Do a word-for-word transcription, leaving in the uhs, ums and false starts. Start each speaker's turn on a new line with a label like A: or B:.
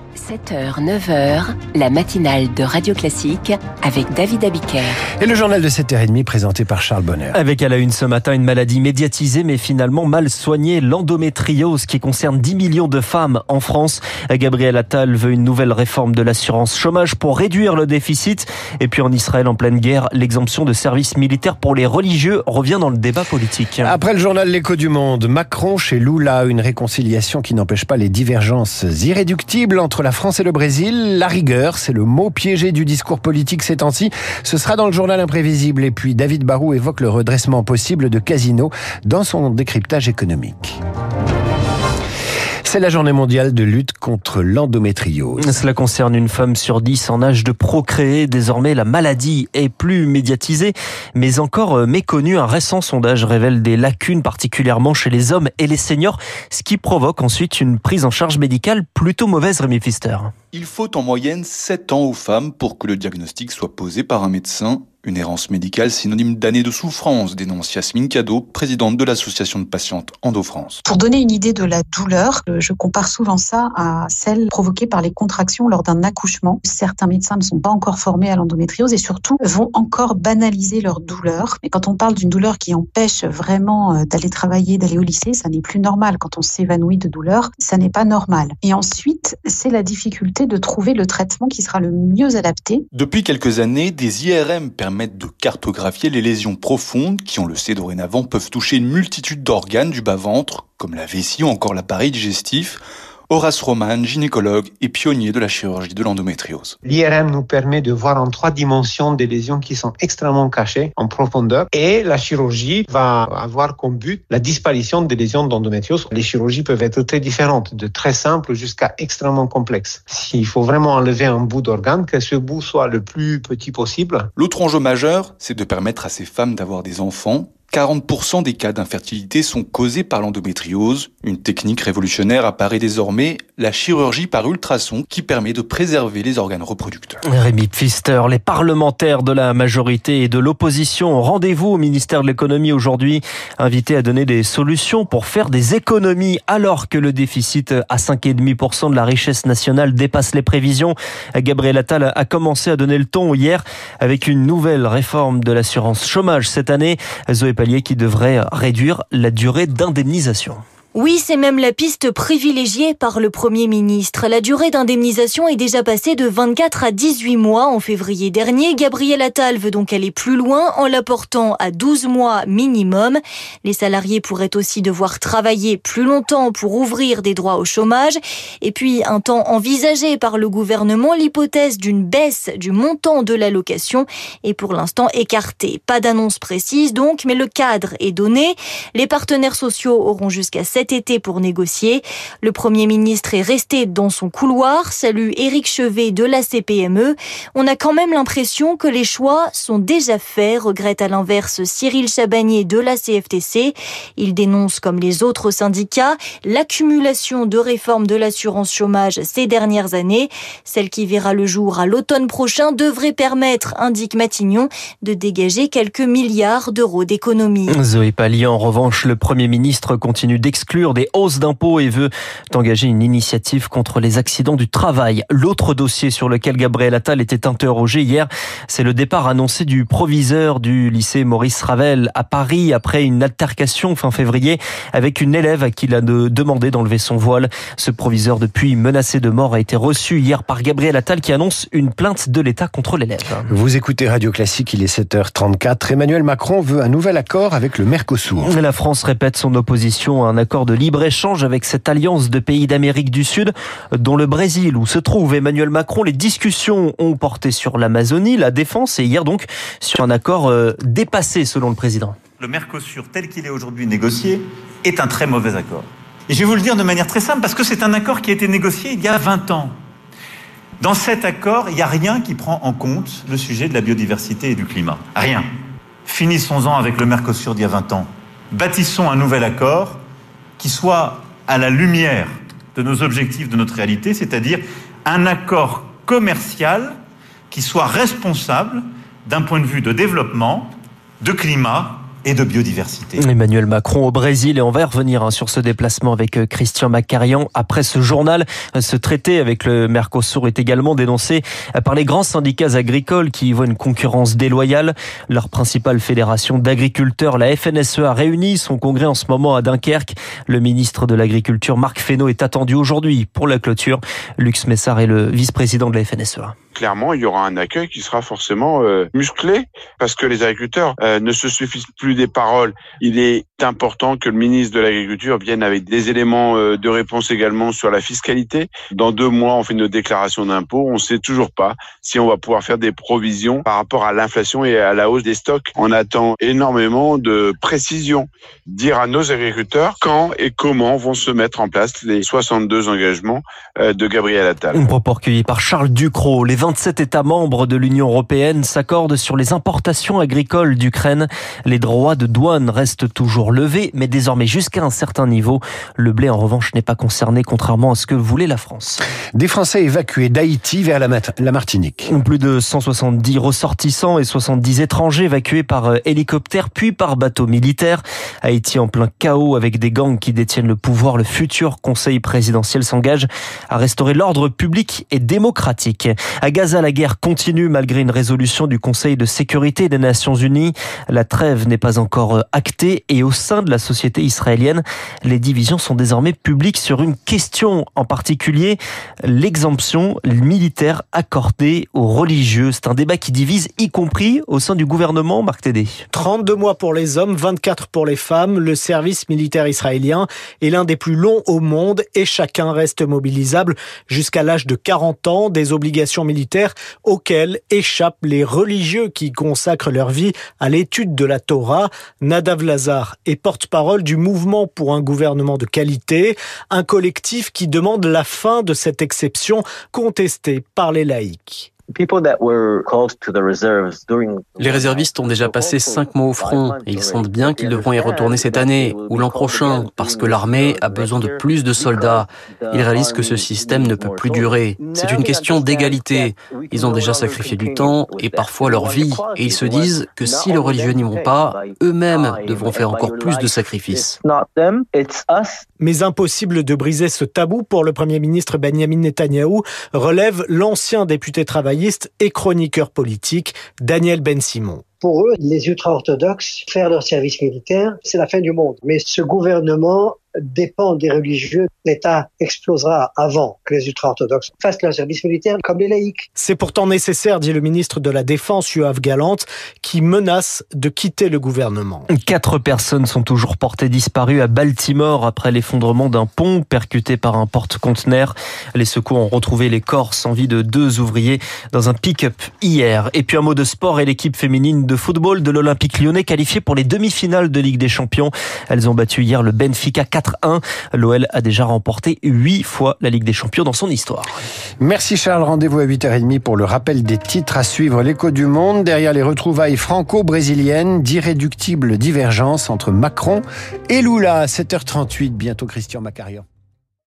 A: sept heures, neuf heures, la matinale de Radio Classique avec David Abiker.
B: Et le journal de sept heures trente présenté par Charles Bonheur.
C: Avec à la une ce matin une maladie médiatisée mais finalement mal soignée, l'endométriose qui concerne dix millions de femmes en France. Gabriel Attal veut une nouvelle réforme de l'assurance chômage pour réduire le déficit. Et puis en Israël en pleine guerre, l'exemption de service militaire pour les religieux revient dans le débat politique.
B: Après le journal L'Écho du Monde, Macron chez Lula, une réconciliation qui n'empêche pas les divergences irréductibles entre la France et le Brésil. La rigueur, c'est le mot piégé du discours politique ces temps-ci. Ce sera dans le journal imprévisible. Et puis David Barrault évoque le redressement possible de Casino dans son décryptage économique. C'est la journée mondiale de lutte contre l'endométriose.
C: Cela concerne une femme sur dix en âge de procréer. Désormais, la maladie est plus médiatisée, mais encore méconnue. Un récent sondage révèle des lacunes, particulièrement chez les hommes et les seniors, ce qui provoque ensuite une prise en charge médicale plutôt mauvaise, Rémi Pfister.
D: Il faut en moyenne sept ans aux femmes pour que le diagnostic soit posé par un médecin. Une errance médicale synonyme d'années de souffrance, dénonce Yasmine Cadeau, présidente de l'association de patientes EndoFrance.
E: Pour donner une idée de la douleur, je compare souvent ça à celle provoquée par les contractions lors d'un accouchement. Certains médecins ne sont pas encore formés à l'endométriose et surtout vont encore banaliser leur douleur. Mais quand on parle d'une douleur qui empêche vraiment d'aller travailler, d'aller au lycée, ça n'est plus normal. Quand on s'évanouit de douleur, ça n'est pas normal. Et ensuite, c'est la difficulté de trouver le traitement qui sera le mieux adapté.
D: Depuis quelques années, des I R M permettent de cartographier les lésions profondes qui, on le sait dorénavant, peuvent toucher une multitude d'organes du bas-ventre, comme la vessie ou encore l'appareil digestif. Horace Roman, gynécologue et pionnier de la chirurgie de l'endométriose.
F: L'I R M nous permet de voir en trois dimensions des lésions qui sont extrêmement cachées en profondeur et la chirurgie va avoir comme but la disparition des lésions d'endométriose. Les chirurgies peuvent être très différentes, de très simples jusqu'à extrêmement complexes. S'il faut vraiment enlever un bout d'organe, que ce bout soit le plus petit possible.
D: L'autre enjeu majeur, c'est de permettre à ces femmes d'avoir des enfants. quarante pour cent des cas d'infertilité sont causés par l'endométriose. Une technique révolutionnaire apparaît désormais, la chirurgie par ultrason, qui permet de préserver les organes reproducteurs.
C: Rémi Pfister, les parlementaires de la majorité et de l'opposition ont rendez-vous au ministère de l'économie aujourd'hui, invités à donner des solutions pour faire des économies alors que le déficit à cinq virgule cinq pour cent de la richesse nationale dépasse les prévisions. Gabriel Attal a commencé à donner le ton hier avec une nouvelle réforme de l'assurance chômage cette année. Zoé Pallier qui devrait réduire la durée d'indemnisation.
G: Oui, c'est même la piste privilégiée par le Premier ministre. La durée d'indemnisation est déjà passée de vingt-quatre à dix-huit mois en février dernier. Gabriel Attal veut donc aller plus loin en la portant à douze mois minimum. Les salariés pourraient aussi devoir travailler plus longtemps pour ouvrir des droits au chômage. Et puis, un temps envisagé par le gouvernement, l'hypothèse d'une baisse du montant de l'allocation est pour l'instant écartée. Pas d'annonce précise donc, mais le cadre est donné. Les partenaires sociaux auront jusqu'à cet été pour négocier. Le Premier ministre est resté dans son couloir, salue Éric Chevet de la C P M E. On a quand même l'impression que les choix sont déjà faits, regrette à l'inverse Cyril Chabagnier de la C F T C. Il dénonce, comme les autres syndicats, l'accumulation de réformes de l'assurance chômage ces dernières années. Celle qui verra le jour à l'automne prochain devrait permettre, indique Matignon, de dégager quelques milliards d'euros d'économies.
C: Zoé Pallier, en revanche, le Premier ministre continue d'exclure des hausses d'impôts et veut engager une initiative contre les accidents du travail. L'autre dossier sur lequel Gabriel Attal était interrogé hier, c'est le départ annoncé du proviseur du lycée Maurice Ravel à Paris après une altercation fin février avec une élève à qui il a demandé d'enlever son voile. Ce proviseur, depuis menacé de mort, a été reçu hier par Gabriel Attal qui annonce une plainte de l'État contre l'élève.
B: Vous écoutez Radio Classique, il est sept heures trente-quatre. Emmanuel Macron veut un nouvel accord avec le Mercosur.
C: La France répète son opposition à un accord de libre-échange avec cette alliance de pays d'Amérique du Sud, dont le Brésil, où se trouve Emmanuel Macron. Les discussions ont porté sur l'Amazonie, la défense et hier donc sur un accord euh, dépassé selon le président.
H: Le Mercosur tel qu'il est aujourd'hui négocié est un très mauvais accord. Et je vais vous le dire de manière très simple parce que c'est un accord qui a été négocié il y a vingt ans. Dans cet accord, il n'y a rien qui prend en compte le sujet de la biodiversité et du climat. Rien. Finissons-en avec le Mercosur d'il y a vingt ans. Bâtissons un nouvel accord qui soit à la lumière de nos objectifs, de notre réalité, c'est-à-dire un accord commercial qui soit responsable d'un point de vue de développement, de climat et de biodiversité.
C: Emmanuel Macron au Brésil, et on va y revenir hein, sur ce déplacement avec Christian Macarian. Après ce journal, ce traité avec le Mercosur est également dénoncé par les grands syndicats agricoles qui y voient une concurrence déloyale. Leur principale fédération d'agriculteurs, la F N S E A, réunit son congrès en ce moment à Dunkerque. Le ministre de l'Agriculture, Marc Fesneau, est attendu aujourd'hui pour la clôture. Lux Messard est le vice-président de la F N S E A.
I: Clairement, il y aura un accueil qui sera forcément euh, musclé parce que les agriculteurs euh, ne se suffisent plus des paroles. Il est important que le ministre de l'Agriculture vienne avec des éléments euh, de réponse également sur la fiscalité. Dans deux mois, on fait une déclaration d'impôt. On ne sait toujours pas si on va pouvoir faire des provisions par rapport à l'inflation et à la hausse des stocks. On attend énormément de précision. Dire à nos agriculteurs quand et comment vont se mettre en place les soixante-deux engagements euh, de Gabriel Attal.
C: Un propos recueilli par Charles Ducrot. Les vingt-sept États membres de l'Union européenne s'accordent sur les importations agricoles d'Ukraine. Les droits de douane restent toujours levés, mais désormais jusqu'à un certain niveau. Le blé, en revanche, n'est pas concerné, contrairement à ce que voulait la France.
B: Des Français évacués d'Haïti vers la, Mat- la Martinique.
C: Plus de cent soixante-dix ressortissants et soixante-dix étrangers évacués par hélicoptère puis par bateau militaire. Haïti en plein chaos avec des gangs qui détiennent le pouvoir. Le futur conseil présidentiel s'engage à restaurer l'ordre public et démocratique. À Gaza, la guerre continue malgré une résolution du Conseil de sécurité des Nations Unies. La trêve n'est pas encore actée et au sein de la société israélienne, les divisions sont désormais publiques sur une question en particulier, l'exemption militaire accordée aux religieux. C'est un débat qui divise, y compris au sein du gouvernement, Marc Tédé.
J: trente-deux mois pour les hommes, vingt-quatre pour les femmes. Le service militaire israélien est l'un des plus longs au monde et chacun reste mobilisable jusqu'à l'âge de quarante ans. Des obligations militaires auxquelles échappent les religieux qui consacrent leur vie à l'étude de la Torah. Nadav Lazar est porte-parole du mouvement pour un gouvernement de qualité, un collectif qui demande la fin de cette exception contestée par les laïcs.
K: Les réservistes ont déjà passé cinq mois au front et ils sentent bien qu'ils devront y retourner cette année ou l'an prochain parce que l'armée a besoin de plus de soldats. Ils réalisent que ce système ne peut plus durer. C'est une question d'égalité. Ils ont déjà sacrifié du temps et parfois leur vie et ils se disent que si les religieux n'y vont pas, eux-mêmes devront faire encore plus de sacrifices.
J: Mais impossible de briser ce tabou pour le Premier ministre Benyamin Netanyahou, relève l'ancien député travailliste et chroniqueur politique Daniel Ben-Simon.
L: Pour eux, les ultra-orthodoxes, faire leur service militaire, c'est la fin du monde. Mais ce gouvernement dépend des religieux. L'État explosera avant que les ultra-orthodoxes fassent leur service militaire comme les laïcs.
J: C'est pourtant nécessaire, dit le ministre de la Défense, Yoav Gallant, qui menace de quitter le gouvernement.
C: Quatre personnes sont toujours portées disparues à Baltimore après l'effondrement d'un pont percuté par un porte-conteneur. Les secours ont retrouvé les corps sans vie de deux ouvriers dans un pick-up hier. Et puis un mot de sport et l'équipe féminine de football de l'Olympique Lyonnais qualifiée pour les demi-finales de Ligue des Champions. Elles ont battu hier le Benfica quatre un. L'O L a déjà remporté huit fois la Ligue des Champions dans son histoire.
B: Merci Charles, rendez-vous à huit heures trente pour le rappel des titres à suivre. L'écho du monde, derrière les retrouvailles franco-brésiliennes, d'irréductibles divergences entre Macron et Lula. sept heures trente-huit, bientôt Christian Macarian.